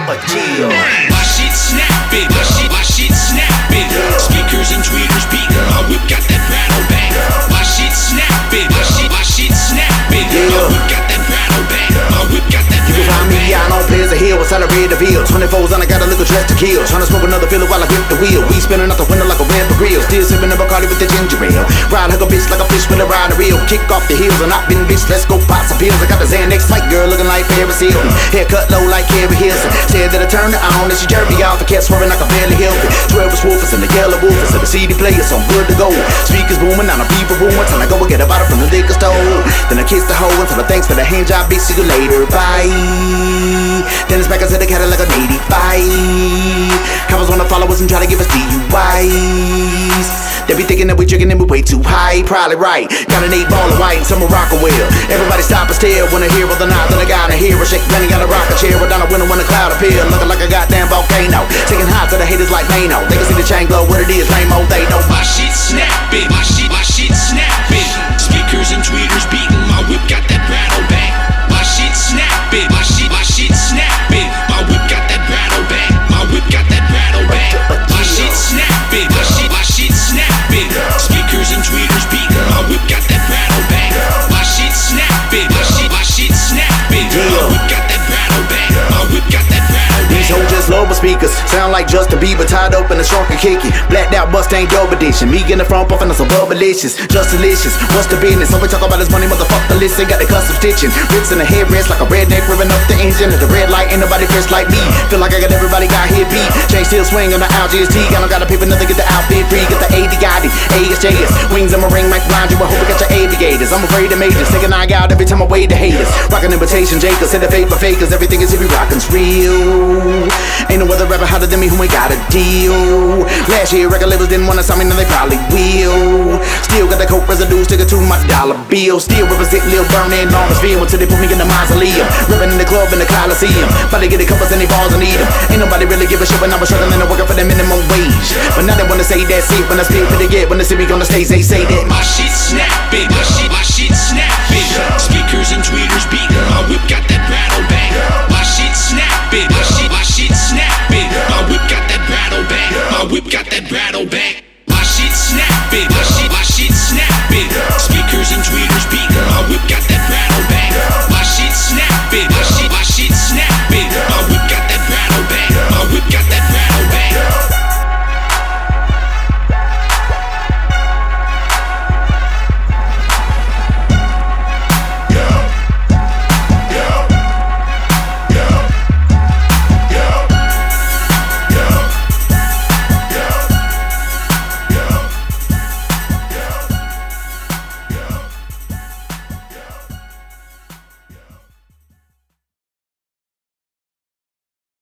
a chill. My shit snapping, my shit snapping. Speakers and tweeters beating, my whip got that rattle back. My shit snapping, my shit snapping. My whip got that rattle back. My whip got that rattle back. You can find me out on Pleasant Hill, celebrate the field. 24s on, I got a little dress to kill. Tryna smoke another filler while I grip the wheel. We spinning out the window like a red grill. Still sipping a Bacardi with the ginger ale. Ride like a bitch, like a fish with a ride a reel. Kick off the heels and I've been bitch, let's go pop some pills. I got the Xanax fight girl looking like Paris Hilton. Haircut low like Carrie Hilson. Said that I turned her on and she jerked me off. I kept swerving, I could barely help it. 12 swoopers and the yellow woofers and the CD players, so I'm good to go. Speakers booming, now the people booming till I go and get a bottle from the liquor store. Then I kiss the hoe and tell her thanks for the hand job, bitch, see you later, bye. Then it's back into the Cadillac of 85. Cops wanna follow us and try to give us DUIs. They be thinking that we drinking and we way too high. Probably right. Got an 8 ball of white and some Morocco well. Everybody stop and stare when I hear the knock. Then I got a hero shake, then I got a rocket chair. We're down a window when the cloud appear. Looking like a goddamn volcano. Taking high to the haters like Mano. They can see the chain glow. What it is, lame old they know. My shit snapping, my shit snapping. Speakers and tweeters beating, my whip got that rattle back. My shit snapping, my shit snapping. My whip got that rattle back. My whip got that rattle back. My shit snapping, my shit snapping. Speakers and tweeters beating, my whip got that rattle back. My shit snapping, my shit snapping. My whip got that rattle back. My whip got that rattle back. These hoes just love my speakers. Sound like Justin Bieber tied up in a shrunk and kicky. Blacked out Mustang Dope Edition. Me in the front puffin' on some bubblicious. Just delicious. What's the business? All we talk about is money, motherfuck the listen. Got the custom stitching. Rips in the headrest like a redneck revving up the engine. At the red light, ain't nobody fresh like me. Feel like I got everybody got hit beat. Chain still swing on the LGST. I don't gotta pay for nothing, get the outfit free. Get the AD Gotti, ASJS. Wings on my ring, might blind you. I hope I got your aviators. I'm afraid of majors. Taking I out every time I wave the haters. Rockin' invitation, Jacobs. Hit the fake for fakers. Everything is if we rockin's real. Ain't no other rapper hotter than me who ain't got a deal. Last year record labels didn't wanna sign me, now they probably will. Still got the coke residue sticking to my dollar bill. Still represent Lil Burn and Lawrenceville until they put me in the mausoleum. Rippin' in the club in the Coliseum. About to get a couple and they balls and eat them. Ain't nobody really give a shit when I was struggling and working for the minimum wage. But now they wanna say that's it. When I spit for the get, when they see me on the stage, they say that my shit snapping, my shit snapping. Speakers and tweeters beating, my whip got that rattle back. My shit snapping, my shit snapping. My whip got that rattle back. My whip got